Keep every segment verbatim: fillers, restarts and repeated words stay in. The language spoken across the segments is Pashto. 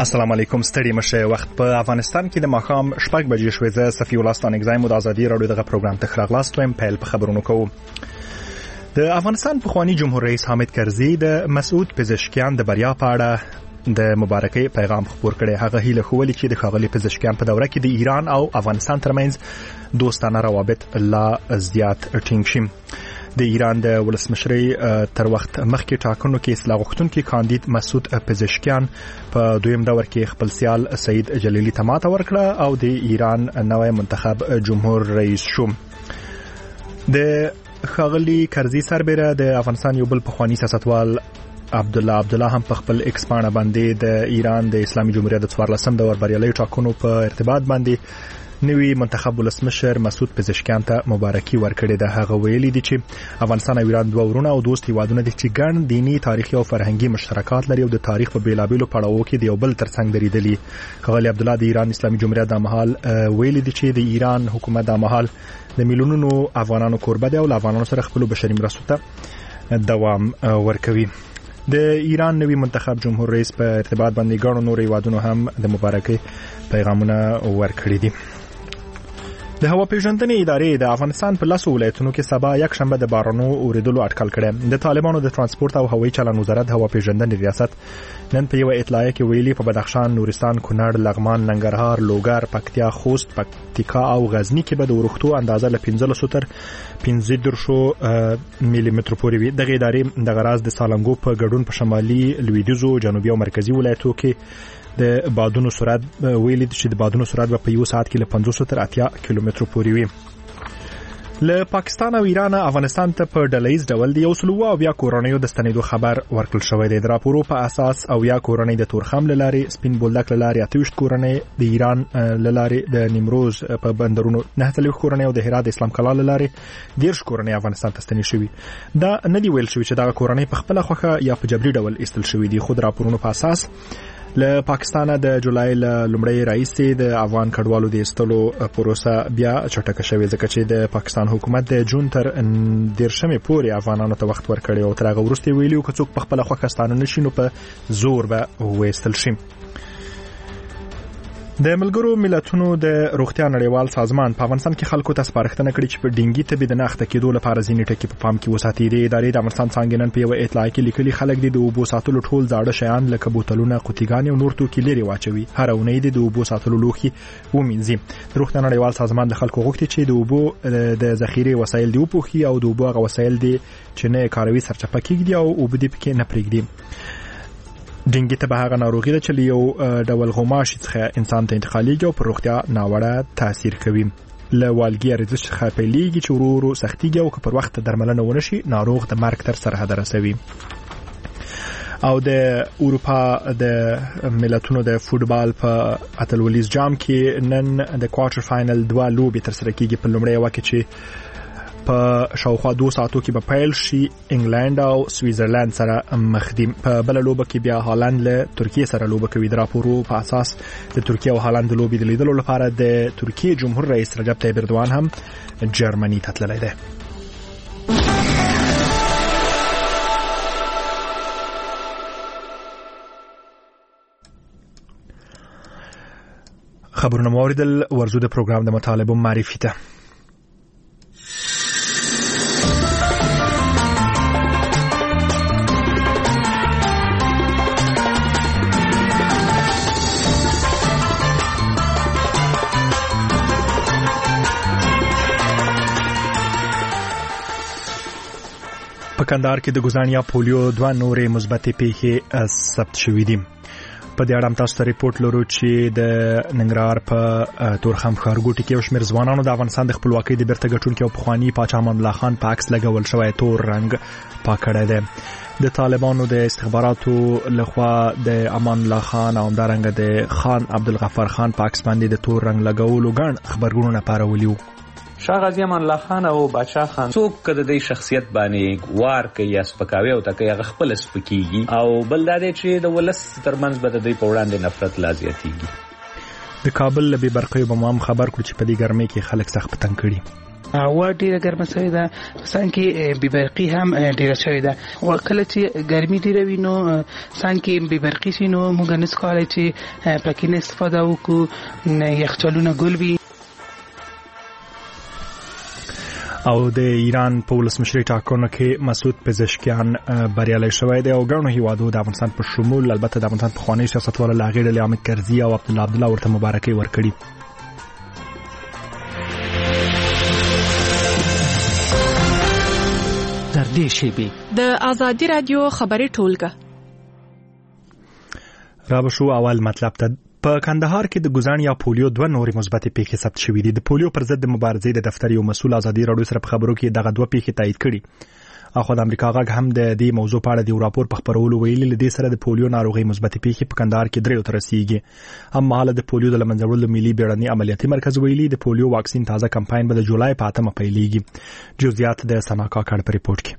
السلام علیکم. ستړي مشه. وخت په افغانستان کې د ماښام شپږ بجې شوې. زه صفي الله ستانګزای مو د ازادي راډیو دغه پروګرام ته خراغلاست ویم. پیل په خبرونو کوو. د افغانستان پخوانی جمهور رئیس حامد کرزي د مسعود پزشکیان د بریا په اړه د مبارکۍ پیغام خپور کړی. هغه هیله خوولې چې د ښاغلي پزشکیان په دوره کې د ایران او افغانستان ترمنځ دوستانه روابط لا زیات ټینګ شي. د ایران د ولسمشرۍ تر وخت مخکې ټاکنو کې اصلاح غوښتونکي کاندید مسعود پزشکیان په دویم دور کې خپل سیال سعید جلیلی ته ماته ورکړه او د ایران نوی منتخب جمهور رئیس شو. د ښاغلي کرزي سربېره د افغانستان یو بل پخوانی سیاستوال عبدالله عبدالله هم په خپل ایکس پاڼه باندې د ایران د اسلامي جمهوریت د څوارلسم دور بریالي ټاکنو په ارتباط باندې نوی منتخب ولسمشر مسعود پزشکیان ته مبارکي ورکړې ده. هغه ویلي دي چې افغانستان او ایران دوه ورونه او دوست هیوادونه دي چې ګڼ دینی، تاریخي او فرهنګي مشترکات لري او د تاریخ په بیلابیلو پړاوو کې د یو بل ترڅنګ درېدلي. ښاغلي عبدالله د ایران اسلامي جمهوریت د مهال ویلي دي چې د ایران حکومت د مهال د میلیونونو افغانانو کوربه دی او له افغانانو سره خپل بشري مرستو ته دوام ورکوي. د ایران نوی منتخب جمهور رئیس په ارتباط باندې ګڼو نور هیوادونو هم د مبارکۍ پیغامونه ورکړي دي. د هوا پیژندنې ادارې د افغانستان په لاسو ولایتونو کې سبا یک شنبه د بارانو اوریدلو اټکل کړی. د طالبانو د ترانسپورت او هوایي چلند وزارت هوا پیژندنې ریاست نن په یو اطلاعیه کې ویلي په بدخشان، نورستان، کونړ، لغمان، ننګرهار، لوګر، پکتیا، خوست، پکتیکا او غزنی کې به د ورښتو اندازه له پنځلسو تر پنځه دېرشو میلی متر پورې وي. دغه ادارې دغه راز د سالنګو په ګډون په شمالي، لویدیځو، جنوبي او مرکزي ولایتونو کې د بادونو سرعت ویلي چې د بادونو سرعت به په یو ساعت کې له پنځوس تر اتیا کیلومترو پورې وي. له پاکستان او ایران افغانستان ته په ډلهیز ډول د یو سل او اویا کورنیو د ستنېدو خبر ورکړل شوی دی. د راپورو په اساس اویا کورنۍ د تورخم له لارې، سپین بولدک له لارې، اته ویشت کورنۍ د ایران له لارې، د نیمروز په بندرونو نهه څلوېښت کورنۍ او د هرات د اسلام کلا له لارې دېرش کورنۍ افغانستان ته ستنې شوي. دا نه دی ویل شوي چې دغه کورنۍ په خپله خوښه یا په جبري ډول ایستل شوي دي، خو د راپورونو په اساس له پاکستانه د جولای له لومړۍ راهیسې د افغان کډوالو د ایستلو پروسه بیا چټکه شوې، ځکه چې د پاکستان حکومت د جون تر دېرشمې پورې افغانانو ته وخت ورکړی او تر هغه وروسته ویلي و که څوک په خپله خوښه ستانه نه شي نو په زور به وایستل شي. د ملګرو ملتونو د روغتیا نړیوال سازمان په افغانستان کې خلکو ته سپارښتنه کړې چې په ډینګي تبې د نه اخته کېدو لپاره ځینې ټکي په پام کې وساتي. د ادارې د افغانستان څانګې نن په یوه اطلاع کې لیکلي خلک د اوبو ساتلو ټول زاړه شیان لکه بوتلونه، قوطیګانې او نور توکي لرې واچوي. هر اونۍ د اوبو ساتلو لوښي ومینځي. د روغتیا نړیوال سازمان د خلکو غوښتي چې د اوبو د ذخیرې وسایل دی وپوښي او د اوبو هغه وسایل دی چې نه کاروي سرچپه کېږدي او اوبه دې پکې نه پرېږدي. ډینګي ته به هغه ناروغي ده چې له یو ډول غوماشي څخه انسان ته انتقالېږي او پر روغتیا ناوړه تاثیر کوي. له والګي اریزش څخه پیلېږي چې ورو ورو سختېږي او که پر وخت درملنه ونه شي ناروغ د مرګ تر سرحده رسوي. او د اروپا د ملتونو د فوټبال په اتلولیز جام کې نن د کوارټر فاینل دوه لوبې ترسره کېږي. په لومړۍ یوه کې چې په شاوخوا دو ساعتو کې به پیل شي، انګلند او سویزرلند سره مخ دي. په بله لوبه کې بیا هالند له ترکیې سره لوبه کوي. د راپورو په اساس د ترکیې او هالند د لوبې د لیدلو لپاره د ترکیې جمهور رئیس رجب طیب اردوان هم جرمني ته تللی دی. خبرونه مو اوریدل. ورزو د پروګرام د مطالبو معرفي ته. په کندهار کې د ګوزانیا پولیو دوه نورې مثبتې پیښې ثبت شوې دي. په دې اړه هم تاسو ته ریپورت لرو چې د ننګرهار په تورخم ښارګوټي کې یو شمېر ځوانانو د افغانستان د خپلواکۍ د بیرته ګټونکي او پخواني پاچا امان الله خان په عکس لګول شوی تور رنګ پاک کړی دی. د طالبانو د استخباراتو لخوا د امان الله خان او همدارنګه د خان عبدالغفار خان په عکس باندې د تور رنګ لګولو ګڼ خبرګونونه پارولي وو. شاه غازي امان الله خان او باچا خان څوک کده د شخصیت باندې وار کوي یا سپکاوي او تکي هغه خپل سپکیږي او بل دا دی چې د ولس ترمنځ به د دوی په وړاندې نفرت لا زیاتیږي. د کابل لبي برقي بمام خبر کړ چې په دې ګرمۍ کې خلک سخت تنګ کړي. هوا ډیره ګرمه شوې ده، څنګه بې برقي هم ډیره شوې ده. کله چې ګرمي ډیره وي نو څنګه بې برقي شي نو موږ نس کولای چې پکې نه استفاده وکړو، یخچالونه ګل وي. او د ایران په ولسمشري ټاکنو کې مسعود پزشکیان بریالي شوی دی او ګڼو هیوادو د افغانستان په شمول البته د افغانستان پخوانی سیاستوال لاغې ډلې حامد کرزي او عبدالله عبدالله ورته مبارکي ورکړي. در دې شیبې د آزادي رادیو خبري ټولګه را بشو اول مطلب ته. په کندهار کې د ګوزن یا پولیو دوه نورې مثبتې پیښې ثبت شوې دي. د پولیو پر ضد د مبارزې د دفتر یو مسؤل آزادي رادیو سره په خبرو کې دغه دوه پیښې تایید کړي. اخو د امریکا غږ هم د دې موضوع په اړه د یو راپور په خبرولو ویلي لدې سره د پولیو ناروغي مثبتې پیښې په کندهار کې درې تر رسیدي. هم مهاله د پولیو د لمنځوړلو ملي بیړني عملیاتي مرکز ویلي د پولیو واکسین تازه کمپاین به د جولای په اتمه پیلېږي. جزئیات د سناکا کړ په ریپورت کې.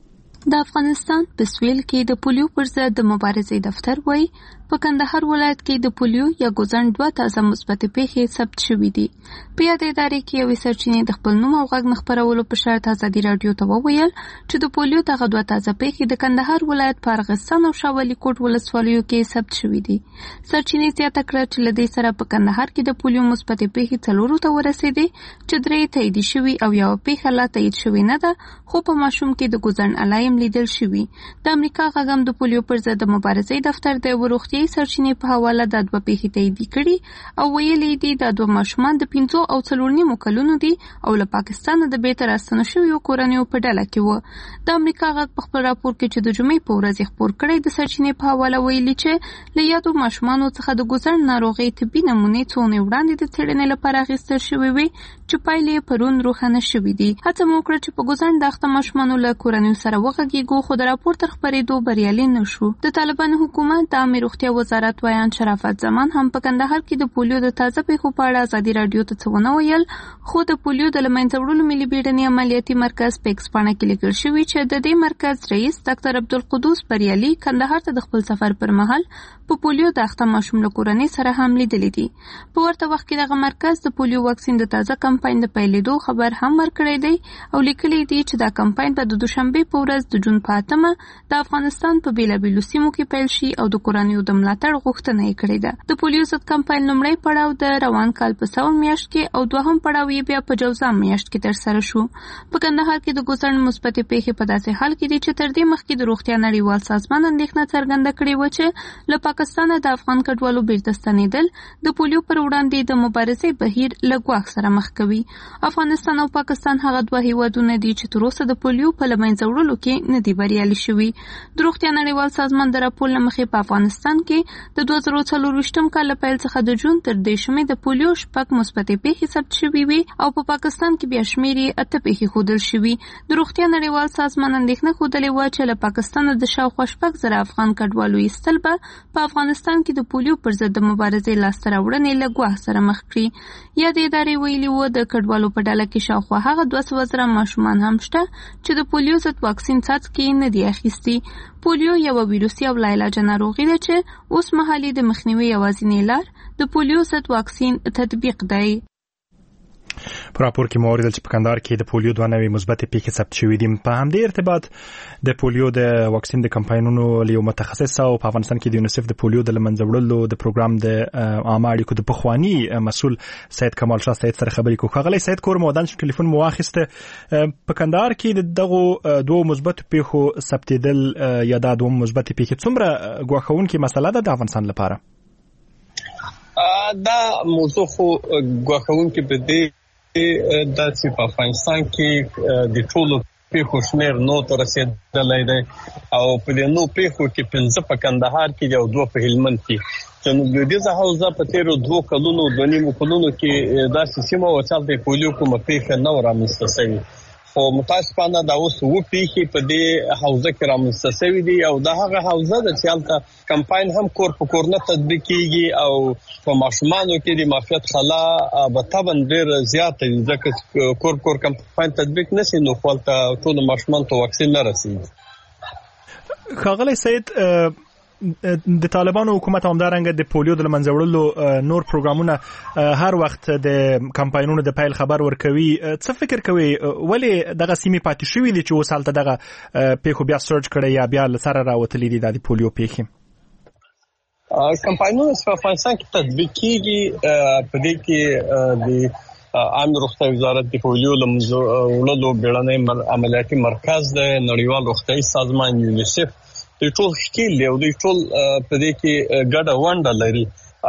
د افغانستان په سویل کې د پولیو پر ضد د مبارزې دفتر وایي په کندهار ولایت کې د پولیو یا ګوزن دوه تازه مثبتې پیښې ثبت شوې دي. په یادې ادارې کې یوې سرچینې د خپل نوم او غږ نه خپرولو په شرط ازادي راډیو ته وویل چې د پولیو دغه دوه تازه پیښې د کندهار ولایت په ارغستان او شاولي کوټ ولسوالیو کې ثبت شوې دي. سرچینې زیاته کړه چې له دې سره په کندهار کې د پولیو مثبتې پیښې څلورو ته ورسېدې چې درې تایید شوي او یو پیښه لا تایید شوې نه ده، خو په ماشوم کې د ګوزن علایم لیدل شوي. د امریکا غږ هم د پولیو پر ضد د مبارزې دفتر د وروختي سرچینې په حواله د دوه پیښې تایید کړي او ویلي دي د دوه ماشومان د پنځو او څلور نیمو کلونو دي او له پاکستان د بیرته راستنو شویو کورنیو په ډله کې و. د امریکا غږ په خپل راپور کې چې د جمعې په ورځ خپور کړی د سرچینې په حواله ویلي چې له یادو ماشومانو څخه د ګوزن ناروغۍ طبي نمونې څو ورځې وړاندې د څېړنې لپاره اخیستل شوې وې چې پایلې پرون روښانه شوې دي. هڅه مو وکړه چې په ګوزن د اخته ماشومانو له کورنیو سره وغږیږو، خو د راپور تر خپرېدو بریالي نه شو. د طالبانو حکومت د عامه روغتیا وزارت وایان شرافت زمان هم په کندهار کې د پولیو د تازه پیښو په اړه ازادي راډیو ته څه ونه ویل، خو د پولیو د له منځه وړلو ملي بیړني عملیاتي مرکز په ایکس پاڼه کې لیکل شوي چې د دې مرکز رئیس ډاکټر عبدالقدوس بریالي کندهار ته د خپل سفر پر مهال په پولیو د اخته ماشوم له کورنۍ سره هم لیدلي دي. په ورته وخت کې دغه مرکز د پولیو واکسین د تازه کمپاین د پیلېدو خبر هم ورکړی دی او لیکلي دي چې دا کمپاین به د دوشنبې په ورځ د جون په اتمه د افغانستان په بیلابیلو سیمو کې پیل شي او د کورنیو د ملاتړ غوښتنه یې کړې ده. د پولیو ضد کمپاین لومړی پړاو د روان کال په ساون میاشت کې او دوهم پړاو یې بیا په جوزا میاشت کې ترسره شو. په کندهار کې د ګوزن مثبتې پیښې په داسې حال کې دي چې تر دې مخکې د روغتیا نړیوال سازمان اندېښنه څرګنده کړې وه چې له پاکستانه د افغان کډوالو بیرته ستنېدل د پولیو پر وړاندې د مبارزې بهیر له ګواښ سره مخ کوي. افغانستان او پاکستان هغه دوه هیوادونه دي چې تر اوسه د پولیو په له منځه وړلو کې نه دي بریالي شوي. د روغتیا نړیوال سازمان د راپور له مخې په افغانستان کې د دوه زره څلورویشتم کال له پیل څخه د جون تر دېرشمې د پولیو شپږ مثبتې پیښې ثبت شوي وي او په پاکستان کې بیا شمېر یې اته پیښې ښودل شوي. د روغتیا نړیوال سازمان اندېښنه ښودلې وه چې له پاکستانه د شاوخوا شپږ زره افغان کډوالو ایستل به په افغانستان کې د پولیو پر ضد د مبارزې لاسته راوړنې له ګواښ سره مخ کړي. یادې ادارې ویلي وه د کډوالو په ډله کې شاوخوا هغه دوه سوه زره ماشومان هم شته چې د پولیو ضد واکسین څاڅکي نه دي اخیستي. پولیو یوه ویروسي او لاعلاجه ناروغي ده چې اوس مهال د مخنیوي یوازینی لار د پولیو ضد واکسین تطبیق دی. په راپور کې مو اوریدل چې په کندهار کې د پولیو دوه نوې مثبتې پیښې ثبت شوې دي. په همدې ارتباط د پولیو د واکسین د کمپاینونو له یو متخصص او په افغانستان کې د یونیسف د پولیو د له منځه وړلو د پروګرام د عامه اړیکو د پخواني مسؤل سید کمال شاه سید سره خبرې کوو. ښاغلی سید کور مودان چې ټلیفون مو واخیسته، په کندهار کې د دغو دوه مثبتو پیښو ثبتېدل یا دا دوه مثبتې پیښې څومره ګواښونکې مسله ده د افغانستان لپاره؟ دا موضوع خو ګواښونکې په دې دا چې په افغانستان کې د ټولو پیښو شمېر نو ته رسېدلی دی او په دې نو پیښو کې پنځه په کندهار کې او دوه په هلمند کې. جنوب لویدیځه حوزه په تېرو دوه کلونو دوه نیمو کلونو کې داسې سیمه وه چې هلته د پولیو کومه پیښه نه وه رامنځته شوې، خو متاسفانه دا اوس اووه پیښې په دې حوزه کې رامنځته شوې دي او دا هغه حوزه ده چې هلته کمپاین هم کور په کور نه تطبیق کېږي او په ماشومانو کې د معافیت خلا به طبعا ډېره زیاته وي، ځکه کور په کور کمپاین تطبیق نه شي نو خو هلته ټولو ماشومانو ته واکسین نه رسېږي. ښاغلی سید، د طالبانو حکومت همدارنګه د پولیو د منځه وړلو نور پروګرامونه هر وخت د کمپاینونو د پیل خبر ورکوي. څه فکر کوي ولې دغه سیمې پاتې شوې دي چې اوس هلته دغه پیښو بیا سرچ کړی یا بیا له سره راوتلي دي د پولیو پیښې؟ کمپاینونه په افغانستان کې تطبیق کیږي. په دې کې د عام روغتیا وزارت د پولیو له منځه وړلو بیړنی عملیاتي مرکز د نړیوال روغتیايي سازمان یونیسف د ټول ښکیل او د ټول په دې کې ګډه ونډه لري.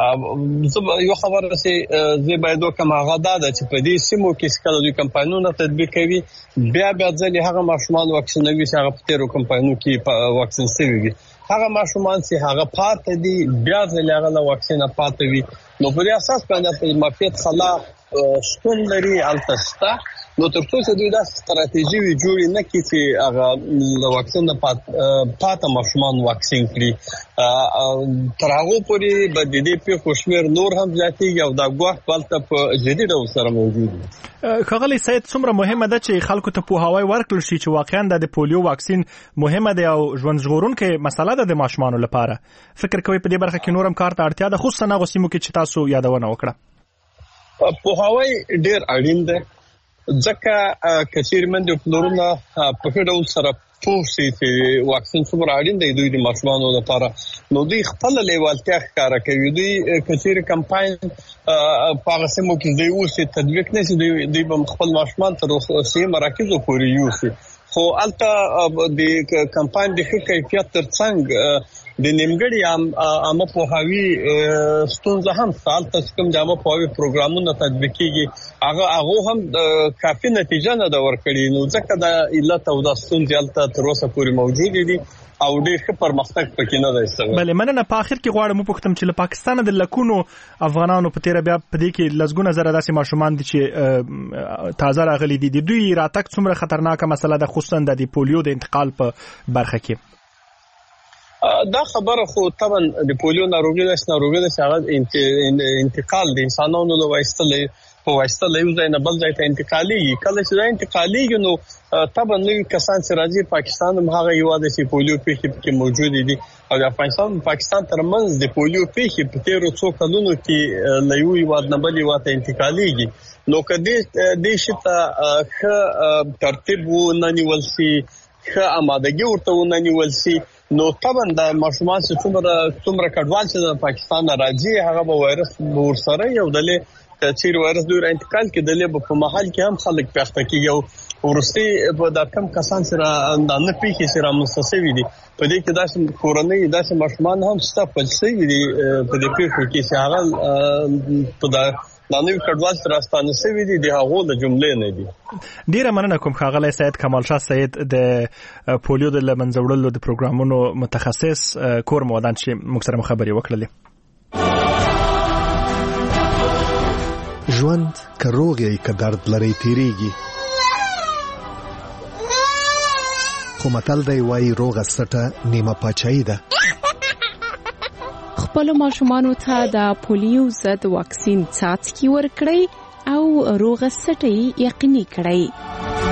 زه یو خبره چې زه باید وکم هغه دا ده چې په دې سیمو کې کله دوی کمپاینونه تطبیق کوي بیا بیا ځلې هغه ماشومان واکسینوي چې هغه په تیرو کمپاینونو کې واکسین شوي وي. هغه ماشومان چې هغه پاتې دي بیا ځلې هغه له واکسینه پاتې وي. نو په دې اساس باندې په مافیت خلا شتون لري التستا. نو تر څو چې دوی دا ستراتیژي وی جوړ نه کړي چې هغه له واکسین پات پاته ماشومان واکسین کړي تر هغه پورې به د دې په خوشمیر نور هم زیاتېږي او دا ګواښ بلته په جدي ډول سره موجود دی. ښاغلی سید څومره مهمه ده چې خلکو ته پوهاوی ورکړل شي چې واقعا د پولیو واکسین مهمه ده او ژوند ژغورونکې مسله ده د ماشومانو لپاره؟ فکر کوي په دې برخه کې نورم کار ته اړتیا ده خصوصا هغه سیمو کې چې تاسو یادونه وکړه؟ پوهاوی ډیر اړین دی ځکه کثیر من د پلورونه په هډو سره پوښتې چې واکسین څومره اړین دی دوی د ماشومانو لپاره. نو دوی خپل لیوالتیا ښکاره کوي. دوی کثیر کمپاین په هغه سیمو کې دوی اوس تطبیق نه شي دوی به خپل ماشومان تر اوسه مراکزو پورې یوسي. خو البته د کمپاین د ښه کیفیت ترڅنګ د نیمګړي عامه پوهاوی ستونزه هم سالته کوم د عامه پوهاوی پروګرامونه تطبیق کیږي هغه هغه هم کافي نتیجه نه دا ورکړي. نو ځکه دا علت او دا ستونزې البته تر اوسه پورې موجود دي او ډېر ښه پرمختګ پکې نه دی شوی. بله مننه. په اخر کې غواړم وپوښتم چې له پاکستانه د لکونو افغانانو په تیره بیا په دې کې لسګونه زره داسې ماشومان دي چې تازه راغلي دي. د دوی راتګ څومره خطرناکه مسله ده خصوصا د پولیو د انتقال په برخه کې؟ دا خبره خو طبعا د پولیو ناروغي د ناروغي د هغه انتقال د انسانانو له واسطه په واسطه له یو ځای نه بل ځای ته انتقالي کله چې دا انتقالي نو طبعا نوې کسان چې راځي پاکستان هم هغه یو د پولیو پیښې کې موجود دي او د افغانستان پاکستان ترمنځ د پولیو پیښې په تیرو څو کلونو کې له یو یو نه بل یو ته انتقالي. نو کدي د شته ښه ترتیب و نه نیول شي ښه آمادګي ورته و نه نیول شي نو طبعا د ماشومان چې څومره څومره کډوال چې د پاکستان راځي هغه به وایرس ورسره یو دلې چې وایرس دوی را انتقال کې دلې په محل کې هم خلک پخته کیږي او ورستي په د کم کسان سره نه پیښې سره مستسوي دي. په دې کې داسې کورنۍ داسې ماشومان هم ستفل شي دي په دې پیښو کې چې هغه په د نانوي کډوال سره ستانه شوی دي د هغو د جملې نه دي. ډیره مننه کوم ښاغلی سید کمال شاه سید د پولیو د منځه وړلو د پروګرامونو متخصص کور مودان چې موږ سره خبرې وکړلې. ژوند که روغ یې که درد لري تیریږي خو متل دی وایي روغه سټه نیمه پاچاهي ده. خپل ماشومانو ته د پولیو ضد واکسین څاڅکي ورکړئ او روغه سټه یقیني کړئ.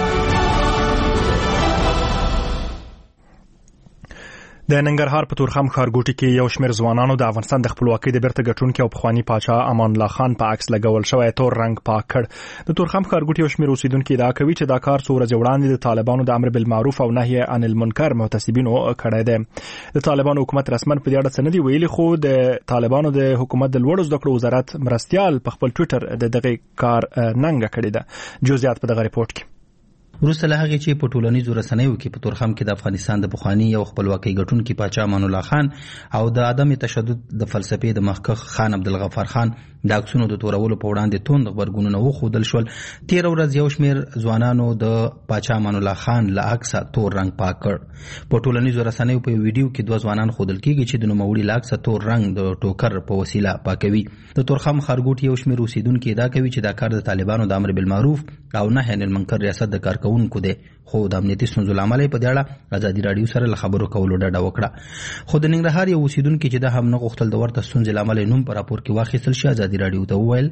د ننګرهار په تورخم ښارګوټي کې یو شمېر ځوانانو د افغانستان د خپلواکۍ د بیرته ګټونکي او پخواني پاچا امان الله خان په عکس لګول شوی تور رنګ پاک کړ. د تورخم ښارګوټي یو شمېر اوسیدونکو ادعا کوي چې دا کار څو ورځې وړاندې د طالبانو د امر بالمعروف او نهي عن المنکر محتسبینو کړی دی. د طالبانو حکومت رسمن په دې اړه څه نه دی ویلي خو د طالبانو د حکومت د لوړو زده کړو وزارت مرستیال په خپل ټویټر د دغه کار ننګه کړې ده. جزئیات په دغه ریپورت کې. وروسته له هغې چې په ټولنیزو رسنیو کې په تورخم کې د افغانستان د پخواني او خپلواکۍ ګټونکي پاچا امان الله خان او د عدم تشدد د فلسفې د مخکښ خان عبدالغفار خان د عکسونو د تورولو په وړاندې توند غبرګونونه وښودل شول. تېره ورځ یو شمېر ځوانانو د پاچا امان الله خان له عکسه تور رنګ پاک کړ. په ټولنیزو رسنیو په ویډیو کې دوه ځوانان ښودل کېږي چې د نوموړي له عکسه تور رنګ د ټوکر په وسیله پاکوي. د تورخم ښارګوټي یو شمېر اوسیدونکي ادعا کوي چې دا کار د طالبانو د امر بالمعروف او نهي عن المنکر ریاست د کارکوونکو دی خو د امنیتي ستونزو له امله په دې اړه ازادي راډیو سره له خبرو کولو ډډه وکړه. خو د ننګرهار یو اوسیدونکي چې دا هم نه غوښتل د ورته ستونزې له امله نوم په راپور کې واخیستل شي ازادي راډیو ته وویل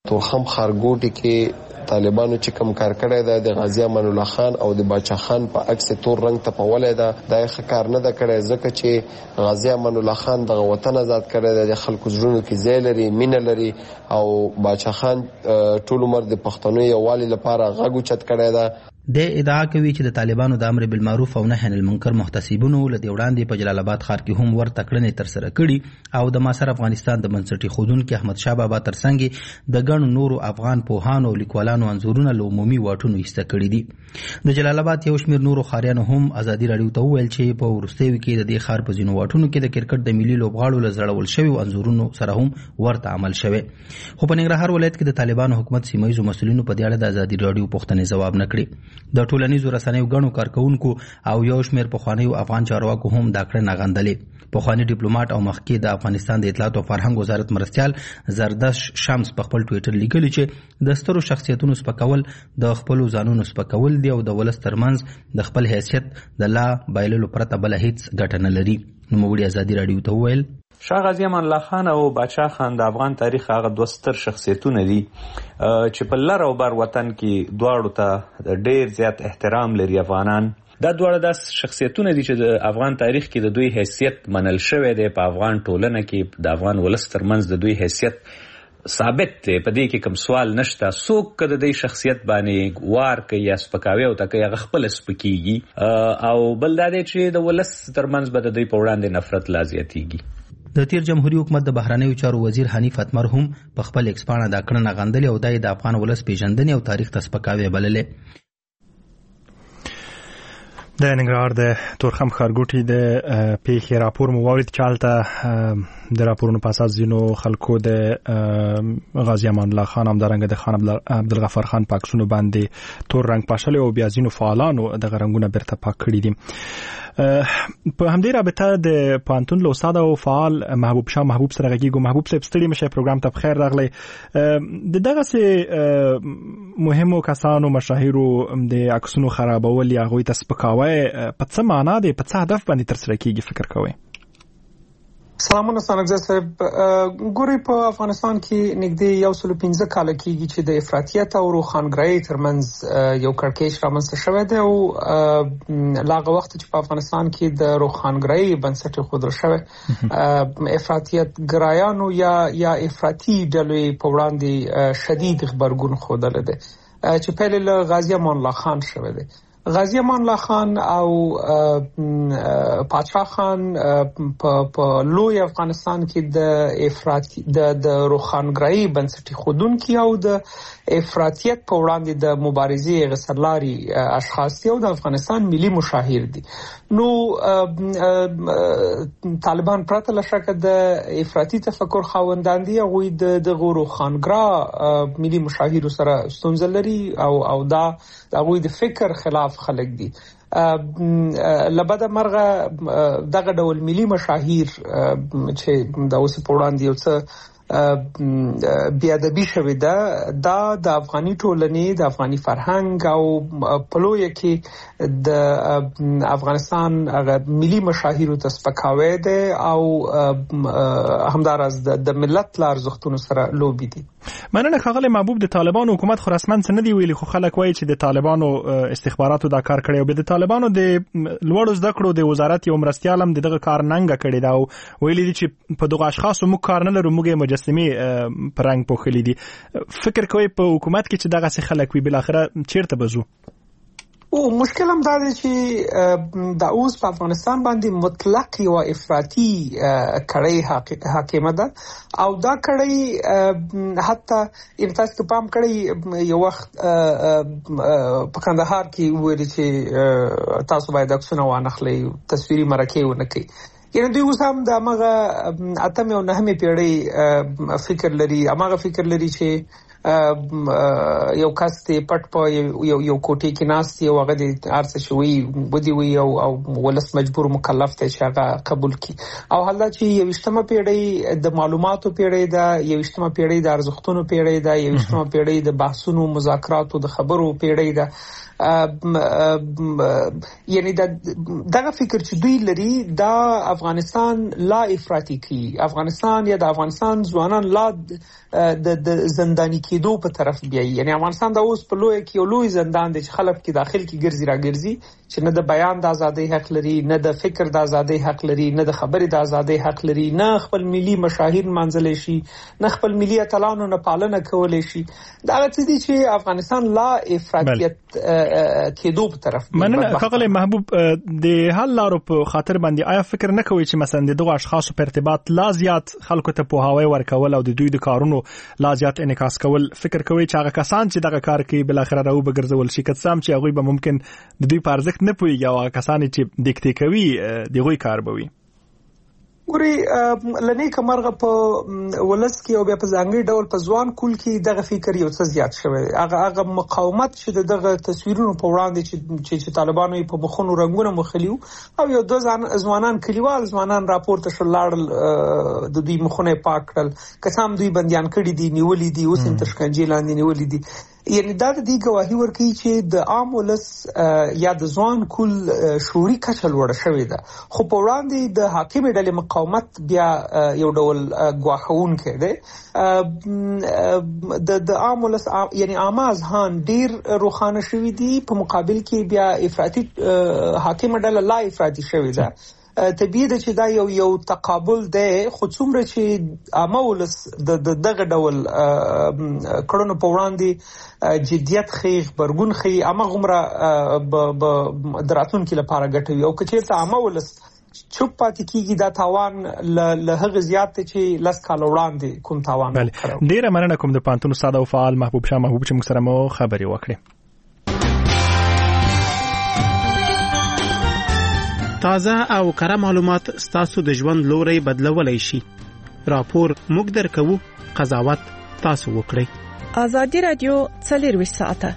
تورخم خارګوټي کې طالبانو چې کوم کار کړی دی د غازی امان الله خان او د باچا خان په عکس تور رنگ ته پولای دا د ښکار نه د کړی ځکه چې غازی امان الله خان د وطن آزاد کړی دی د خلکو زړونو کې ځای لري مینه لري او باچا خان ټول عمر د پښتنو یووالي لپاره غږ اوچت کړی دی. د ادعا کوي چې د طالبانو د امر بالمعروف او نهي عن المنکر محتسبونو لدی وړاندې په جلال آباد ښار کې هم ور تکړنې تر سره کړي او د معاصر افغانستان د بنسټي خودونکو احمد شاه بابا ترڅنګ د ګڼو نورو افغان پوهانو او لیکوالانو انځورونه له عمومي واټونو ایسته کړي دي. د جلال آباد یو شمېر نورو ښاریانو هم ازادي راډیو ته وویل چې په وروستیو کې د دې ښار په ځینو واټونو کې د کرکټ د ملي لوبغاړو له زړول شویو انځورونو سره هم ورته عمل شوی. خو په ننګرهار ولایت کې د طالبانو حکومت سیمایي مسؤلینو په دې اړه د ازادي راډیو پوښتنې ځواب نه کړي. د ټولنیزو رسنیو غنو کارکونکو او یو شمېر پخوانیو افغان چارواکو هم دا کړنه غندلې. پخوانی ډیپلوماټ او مخکې د افغانستان د اطلاعات او فرهنګ وزارت مرستيال زردش شمس په خپل ټوئیټر لیکلی چې د سترو شخصیتونو سپکول د خپل ځانونو سپکول دی او د ولس ترمنځ د خپل حیثیت د لا بایللو پرته بل هیڅ ګټه نه لري. نوموړي ازادي راډیو ته وویل شاه غازی امان الله خان او باچا خان د افغان تاریخ هغه دوه ستر شخصیتونه دي چې په لر او بر وطن کې دواړو ته ډېر زیات احترام لري افغانان. دا دواړه داس شخصیتونه دي چې د افغان تاریخ کې د دوی حیثیت منل شوی دی. په افغان ټولنه کې د افغان ولس ترمنځ د دوی حیثیت ثابت دی. په دې کې کوم سوال نشته. څوک که د دې شخصیت باندې وار کوي یا سپکاوی او تکي هغه خپل سپکیږي او بل دا دی چې د ولس ترمنځ به د دوی په وړاندې نفرت لا زیاتیږي. د تیر جمهوریت حکومت د بهرنیو چارو وزیر حنیف اتمر هم په خپل ایکسپانه دا کړنه غندلې او د افغان ولس پیژندنې او تاریخ ته سپکاوی بللې. د ننګرهار د تورخم خارګوټي د پیښې راپور مو واورید چې هلته د راپورونو په اساس ځینو خلکو د غازی امان الله خان همدارنګه د خان عبدالغفار خان په عکسونو باندې تور رنګ پاشلی او بیا ځینو فعالانو دغه رنګونه بیرته پاک کړي دي. په همدې رابطه د پوهنتون له استاد او فعال محبوب شاه محبوب سره غږیږو. محبوب صاحب ستړي مشه پروګرام ته بخیر راغلی. د دغسې مهمو کسانو مشاهیرو د عکسونو خرابول یا هغوی ته سپکاوی په څه معنا دی، په څه هدف باندې ترسره کیږي فکر کوئ؟ سلامونه سانګزه صاحب. ګوري په افغانستان کې نږدې یو سل پنځه کال کېږي چې د افراطیت او روښانګرایي ترمنځ یو کړکېچ رامنځته شوی دی او لاغه وخت چې په افغانستان کې د روښانګرایي بنسټ ایښودل شوی افراطیت ګرایانو یا یا افراطي ډلې په وړاندې شدید غبرګون ښودل دي چې پیل له غازی امان الله خان شوی دی. غازی امان الله خان او پاچا خان په لوی افغانستان کې د افراطي د د روښانګرایي بنسټي خودونکو او د افراطیت په وړاندې د مبارزې غسرلاري اشخاص دي او د افغانستان ملي مشاهیر دي. نو طالبان پرته له شکه د افراطي تفکر خاوندان دي. هغوی د دغه روښانګرا ملي مشاهیرو سره ستونزه لري او او دا هغوی د فکر خلاف خلق دي. لبدا مرغه دغه ډول ملي مشاهیر چې د اوس په وړاندې یو څه بیادبی شوی ده دا د افغاني ټولنې د افغاني فرهنګ او پلوی کې د افغانستان هغه ملي مشاهیرو ته سپکاوی ده او همدارس د ملت لار ارزښتونو سره لوبي دي. مننه ښاغلی محبوب. د طالبانو حکومت خو رسما څه نه دی ویلي، خو خلک وایي چې د طالبانو استخباراتو دا کار کړی او د طالبانو د لوړو زده کړو د وزارت یو مرستیال هم دغه کار ننګه کړی دا او ویلي دي چې په دغه اشخاصو موږ کار نه لرو، موږ مجسمې په رنګ پوښلي دي. فکر کوئ په حکومت کې چې دغسې خلک وي بالاخره چیرته به ځو؟ او مشکل هم دا دی چې د اوس په افغانستان باندې مطلق یو افراطي کړۍ حاکمه ده او دا کړۍ حتی تاسو ته پام کړی یو وخت په کندهار کې ویل چې تاسو باید عکسونه وانخلئ، تصویري مرکې ونه کړئ. یعنی دوی اوس هم د هغه اتمې او نهمې پیړۍ فکر لري، هغه فکر لري چې یو کس ته پټ په یو یو کوټې کې ناست یو هغه د ارڅ شوی ودی وی او او ولس مجبور مکلف ته چې هغه قبول کړي. او حالا چې یو وشتمه پیړۍ د معلوماتو پیړۍ ده، یو وشتمه پیړۍ د ارزښتونو پیړۍ ده، یو وشتمه پیړۍ د بحثونو مذاکراتو د خبرو پیړۍ ده. یعنی دغه فکر چې دوی لري دا افغانستان لا افراطي کی، افغانستان یا د افغانستان ځوانان لا د زندانی کېدو په طرف بیایي. یعنی افغانستان د اوس په لوی کې یو لوی زندان دی چې خلک کې داخل کې ګرځي را ګرځي چې نه د بیان د ازادۍ حق لري، نه د فکر د ازادۍ حق لري، نه د خبرې د ازادۍ حق لري، نه خپل ملي مشاهیر منځلې شي، نه خپل ملي اتلانو نه پالنه کولای شي. دا څه دي چې افغانستان لا افراطیت کېدو په طرف. مننه ښاغلی محبوب. د حل لارو په خاطر باندې آیا فکر نه کوي چې مثلا دغه اشخاصو په ارتباط لا زیات خلکو ته پوهاوی ورکول او د دوی د کارونو لا زیات انعکاس کول، فکر کوي چې هغه کسان چې دغه کار کوي بل اخر راو بګرځول شي، که څه هم چې هغه به ممکن د دوی په ارزښت نه پوهیږي او هغه کسان چې دیکته کوي دغه کار به وي؟ ګوري لنی کمرغه په ولس کې او بیا په ځانګړي ډول په ځوان کول کې دغه فکر یو څه زیات شوی. هغه هغه مقاومت چې دغه تصویرونو په وړاندې چې چې طالبانو په مخونو رنگونه مخلیو او یو د ځوانان کلیوال ځوانان راپورته شول لاړل د دوی مخونه پاک کړل، کسان دوی بنديان کړي دي، نیولې دي، اوس تر شکنجې لاندې نیولې دي. یعنی دا د دې گواهی ورکوي چې د عام ولس یا د ځوان کول شعوري کچه لوړه شوې ده، خو په وړاندې د حاکمې ډلې مقاومت بیا یو ډول ګواښونکی دی. د د عام ولس یعنی عامه اذهان ډیر روښانه شوي دي، په مقابل کې بیا افراطي حاکمه ډله لا افراطي شوې ده. طبیعي ده چې دا یو یو تقابل دی، خو څومره چې عامه ولس د دغه ډول کړنو په وړاندې جدیت خي خبرګون خي عامه غمره د راتلونکي لپاره ګټوي، او که چېرته عامه ولس چوپ پاتې کیږي دا تاوان له هغه زیات چې لاس کال وړاندې کوم تاوان. ډیره مننه کوم د پانتون استاد او فعال محبوب شاه محبوب چې موږ سره مو خبرې وکړې. تازه او کره معلومات ستاسو د ژوند لوري بدلولای شي. راپور موږ درکو، قضاوت تاسو وکړئ. ازادي رادیو څلور ساعته.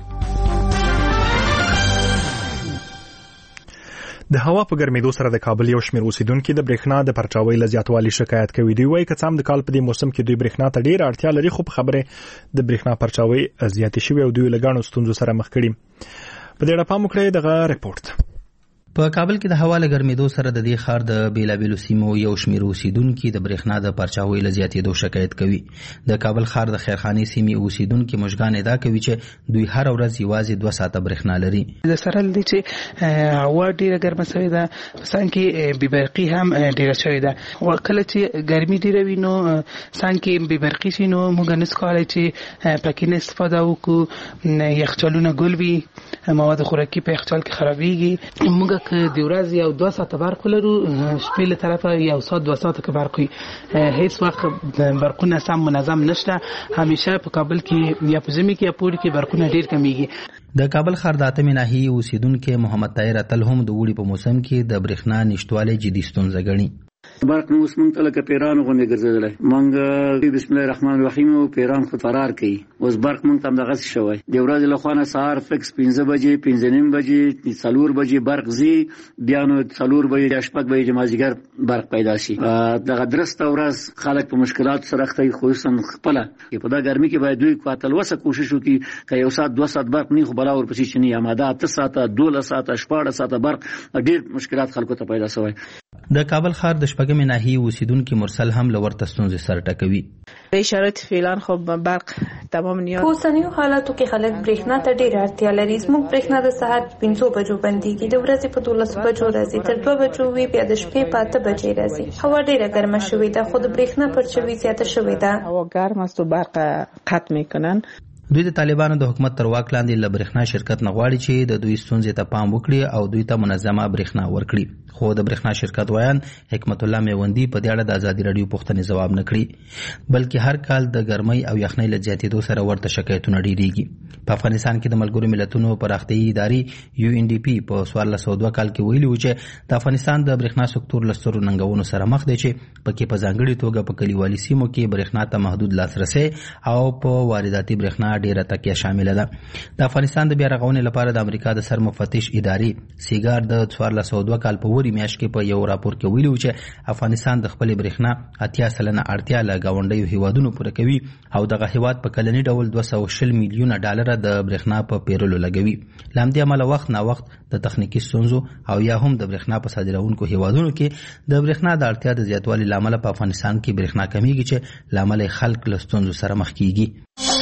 د هوا په ګرمېدو سره د کابل یو شمېر اوسیدونکو د برېښنا د پرچاوۍ له زیاتوالي شکایت کوي. دوی وايي که څه هم د کال په دې موسم کې دوی برېښنا ته ډېره اړتیا لري، خو په خبره د برېښنا پرچاوۍ زیاتې شوې او دوی له ګڼو ستونزو سره مخ کړي. په دې اړه پام وکړئ دغه رپورت. په کابل کې د هوا له ګرمېدو سره د دې ښار د بیلابېلو سیمو یو شمېر اوسیدونکي د برېښنا د پرچاوۍ له زیاتېدو شکایت کوي. د کابل ښار د خیرخانې سیمې اوسیدونکي مشګان ادعا کوي چې دوی هر ورځ یوازې دوه ساعته برېښنا لري. د سرل دي چې هوا ډېره ګرمه شوې ده، مثلا کې بې برقي هم ډېره شوې ده. او کله چې ګرمي ډېره وي نو مثلا کې بې برقي شي نو موږ نس کولای چې پکې نه استفاده وکړو. یخچالونه ګل وي، مواد خوراکي په یخچال کې خرابېږي. موږ که د ورځ یو دوه ساعته برق لرو، شپې له طرفه یو ساعت دوه ساعته کې برق وي. هیڅ وخت برقونه سم منظم نشته. همیشه په کابل کې یا په ژمي کې یا پوري کې برقونه ډیر کمیږي. د کابل ښار د اتمې ناحیې اوسیدونکو محمد طاهر اتل هم د وړي په موسم کې د برېښنا نشټوالی جدي ستونزه ګڼي. برق نو اوس مونږ ته لکه پیران غونډې ګرځېدلی. مونږ بسم الله الرحمن الرحیم او پیران خو فرار کوي. اوس برق مونږ ته همدغسې شوی. د ورځې له خوا نه سهار فکس پنځه بجې پنځه نیم بجې څلور بجې برق ځي، بیا نو څلور بجې یا شپږ بجې د مازدیګر برق پیدا شي. دغه درسته ورځ خلک په مشکلاتو سره اخته وي، خصوصا خپله په دا ګرمي کې باید دوی اتلوسه کوشش وکړي که یو ساعت دوه ساعت برق نه خو بلا ورپسې چې نه اماده اته ساعته دولس ساعته شپاړس ساعته برق ډېر مشکلات خلکو ته پیدا شوی. د کابل ښار د شپږمې ناحیې اوسیدونکي مرسل هم له ورته ستونزې سره ټکوي. شرایط فعلا خب برق تمام نیاز. په اوسنیو حالاتو کې خلک برېښنا ته ډېره اړتیا لري. زموږ برېښنا د سهار پنځو بجو بندېږي، د ورځې په دولسو بجو راځي، تر دوه بجو وي، بیا د شپې په اته بجې راځي. هوا ډېره ګرمه شوې ده، خو د برېښنا پرچاوي زیاته شوې ده. هوا ګرم است و برق قطع میکنن. دوی د طالبانو د حکومت تر واک لاندې له برېښنا شرکت نه غواړي چې د دوی ستونزې ته پام وکړي او دوی ته منظمه برېښنا ورکړي. خو د برېښنا شرکت وایان حکمت الله میوندي په دې اړه د ازادي رادیو پوښتنې ځواب نه کړي، بلکې هر کال د ګرمۍ او یخنۍ له زیاتېدو سره ورته شکایتونه ډېرېږي. په افغانستان کې د ملګرو ملتونو پراختیایي ادارې یو ان ډي پي په څوارلس سوه دوه کال کې ویلي و چې د افغانستان د برېښنا سکتور له سترو ننګونو سره مخ دی چې پکې په ځانګړې توګه په کلیوالي سیمو کې برېښنا ته محدود لاسرسی او په وارداتي برېښنا ډېره تکیه شامله ده. د افغانستان د بیا رغونې لپاره د امریکا د سر مفتش ادارې سیګار د څوارلس سوه دوه کال په وری میاشت کې په یو راپور کې ویلي و چې افغانستان د خپلې برېښنا اتیا سلنه اړتیا له ګاونډیو هیوادونو پوره کوي او دغه هیواد په کلني ډول دوه سوه شل میلیونه ډالره د برېښنا په پیرلو لګوي. له همدې امله وخت نا وخت د تخنیکي ستونزو او یا هم د برېښنا په صادروونکو هیوادونو کې د برېښنا د اړتیا د زیاتوالي له امله په افغانستان کې برېښنا کمیږي چې له امله خلک له ستونزو سره مخ کیږي.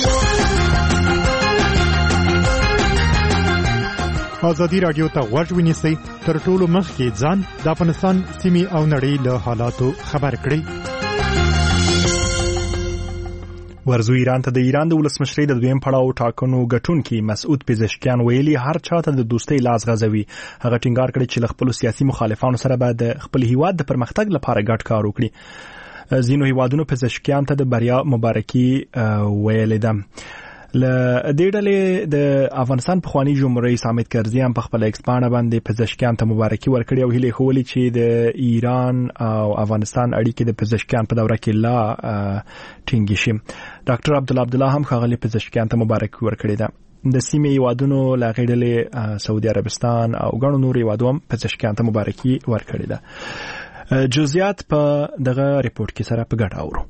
ازادي رادیو ته غوږ ونیسئ، تر ټولو مخکې ځان د افغانستان سیمې او نړۍ له حالاتو خبر کړئ. ورزو ایران ته د ایران د ولسمشرۍ د دویم پړاو ټاکنو ګټونکي مسعود پزشکیان ویلي هر چاته د دوستۍ لاس غځوي. هغه ټینګار کړی چې له خپل سیاسي مخالفانو سره به د خپل هیواد د پرمختګ لپاره ګډ کار وکړي. ځینو هیوادونو پزشکیان ته د بریا مبارکي ویلې ده. ل دې ډلې د افغانستان پخوانی جمهوریت رئیس حامد کرزي هم په خپل ایکس پاڼه باندې پزشکیان ته مبارکي ورکړې او هیله خولي چې د ایران او افغانستان اړیکې د پزشکیان په دوره کې لا ټینګې شي. ډاکټر عبدالله عبدالله هم خغلی پزشکیان ته مبارکي ورکړې ده. د سیمې هیوادونو له غړي سعودي عربستان او ګڼو نور هیوادو هم پزشکیان ته مبارکي ورکړې ده. جزئیات په دغه ریپورت کې سره په ګډه اورو.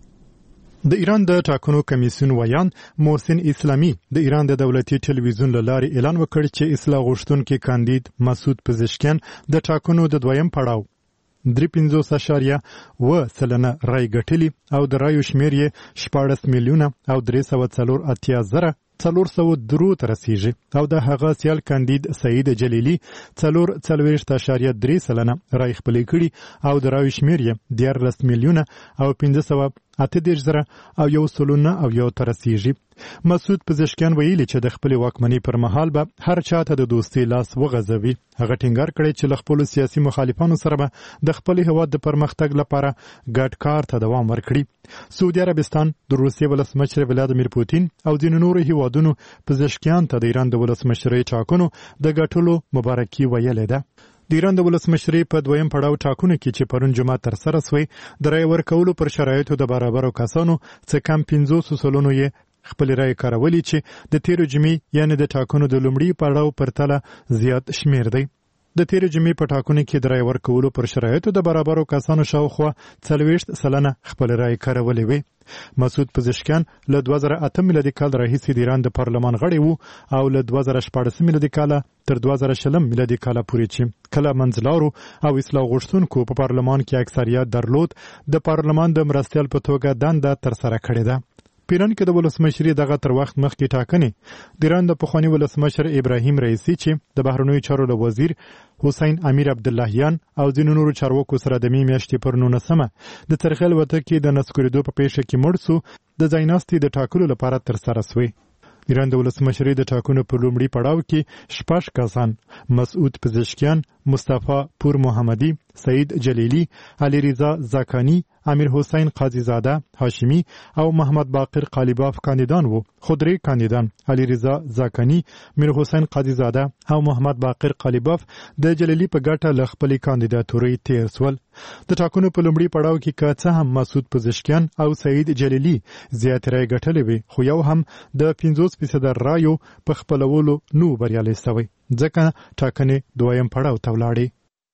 د ایران د ټاکنو کمیسیون ویان محسن اسلامي د ایران د دولتي ټلویزیون له لارې اعلان وکړ چې اصلاح غوښتونکي کاندید مسعود پزشکیان د ټاکنو د دویم پړاو درې پنځوس اعشاریه اوه سلنه رای ګټلي او د رایو شمېر یې شپاړس میلیونه او درې سوه څلور اتیا زره څلور سوه درو ته رسیږي او د هغه سیال کاندید سعید جلیلي څلور څلوېښت اعشاریه درې سلنه رای خپلې کړي او د رایو شمېر یې دیارلس میلیونه او پنځه سوه اته دېرش زره او یو سلونه او یو ته رسیږي. مسعود پزشکیان ویلي چې د خپلې واکمنۍ پر مهال به هر چاته د دوستۍ لاس وغځوي. هغه ټینګار کړی چې له خپلو سیاسي مخالفانو سره به د خپل هیواد د پرمختګ لپاره ګډ کار ته دوام ورکړي. سعودي عربستان د روسیې ولسمشر ولادیمیر پوتین او ځینو نورو هیوادونو پزشکیان ته د ایران د ولسمشرۍ ټاکنو د ګټلو مبارکي ویلې ده. د ایران د ولسمشرۍ په دویم پړاو ټاکنو کې چې پرون جمعه تر سره سوی د رای ورکولو پر شرایطو د برابرو کسانو څخه کم پنځوس سلنو یې خپل رای کارولي چې د تیرو جمعې یعنی د ټاکنو د لومړي پړاو پرتله زیات شمیر دی. د تیرو جمعې په ټاکنو کې د رای ورکولو پر شرایطو د برابرو کسانو شاوخوا څلوېښت سلنه خپل رای کارولي وي. مسعود پزشکیان له دوه زره اته میلادي کال راهیسې د ایران د پارلمان غړی وو او له دوه زره شپاړس میلادي کال تر دوه زره شلم میلادي کال پورې چې کله منځلارو او اصلاح غوښتونکو په پارلمان کې اکثریت درلود د پارلمان د مرستیال په توګه دنده ترسره کړې ده. پیران کې د ولسمشرۍ دغه تر وخت مخکې ټاکنې د ایران د پخوانی ولسمشر ابراهیم رئیسی چې د بهرنیو چارو له وزیر حسین امیر عبداللهیان او ځینو نورو چارواکو سره د مې میاشتې پر نولسمه د څرخیل وطن کې د نسکورېدو په پیښه کې مړ سو د ځایناستي د ټاکلو لپاره ترسره سوی. ایران د ولسمشرۍ د ټاکنو په لومړي پړاو کې شپږ کسان مسعود پزشکیان، مصطفی پور محمدي، سعید جلیلی، علی رضا زاکانی، امیر حسین قاضی زاده هاشمی او محمد باقر قالیباف کاندیدان وو. خو درې کاندیدان علی رضا زاکانی، میر حسین قاضی زاده او محمد باقر قالیباف د جلیلی په ګټه له خپلې کاندیداتورۍ تیر سول. د ټاکنو په لومړي پړاو کې که څه هم مسعود پزشکیان او سعید جلیلی زیات رای ګټلې وي خو یو هم د پنځوس فیصده رایو په خپلولو نو بریالی سوی ځکه ټاکنې دویم پړاو ته ولاړې.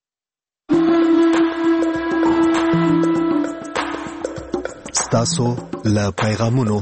ستاسو له پیغامونو.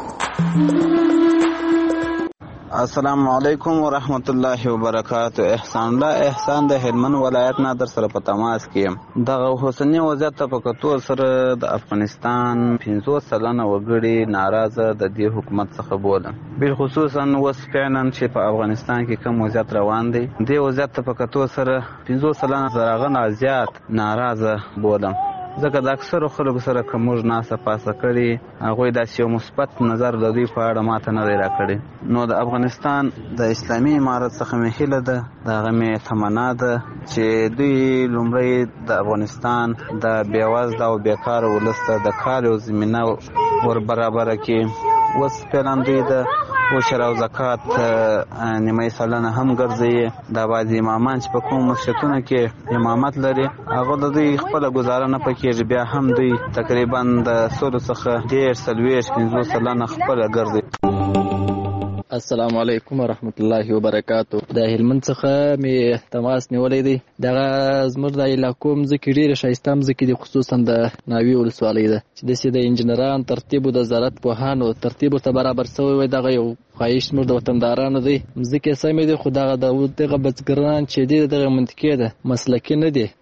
السلام علیکم ورحمت الله وبرکاته. احسان الله احسان د هلمند ولایت نه در سره په تماس کې دغه حسنی وضعیت په کتو سره د افغانستان پنځوس سلنه وګړي ناراضه د دې حکومت څخه بوله، بل خصوصا اوس فعلا چې په افغانستان کې کوم وضعیت روان دی دې وضعیت په کتو سره پنځوس سلنه زراغه زیات ناراضه بوله. ځکه د اکثرو خلکو سره که موږ ناسه پاسه کړي هغوی داسې یو مثبت نظر د دوی په اړه ماته نه دی راکړی. نو د افغانستان د اسلامي امارت څخه مې هیله ده، د هغه مې تمنا ده چې دوی لومړی د افغانستان د بېوزله او بېکاره ولس ته د کار یو زمینه ور برابره کړي. اوس فعلا دوی د عشر او زکات نیمه سلنه هم ګرځي. دا بعضې امامان چې په کومو مسجدونو کې امامت لري هغه د دوی خپله ګزاره نه پکېږي، بیا هم دوی تقریبا د سلو څخه ډېر څلوېښت پنځوس سلنه خپله ګرځي. السلام علیکم ورحمت الله وبرکاتو. د هلمند څخه مې تماس نیولې دی. دغه زموږ د علاقو مځکې ډېرې ښایسته مځکې دي، خصوصا د ناوې ولسوالۍ ده چې داسې د انجینران ترتیب د زراعت پوهانو ترتیب ورته برابر شوی وای. دغه یو خواهش زموږ د وطندارانو دی. مځکې سمې دي خو دغه دغه بزګران چې دي دغه منطقې ده مسلکي نه دي.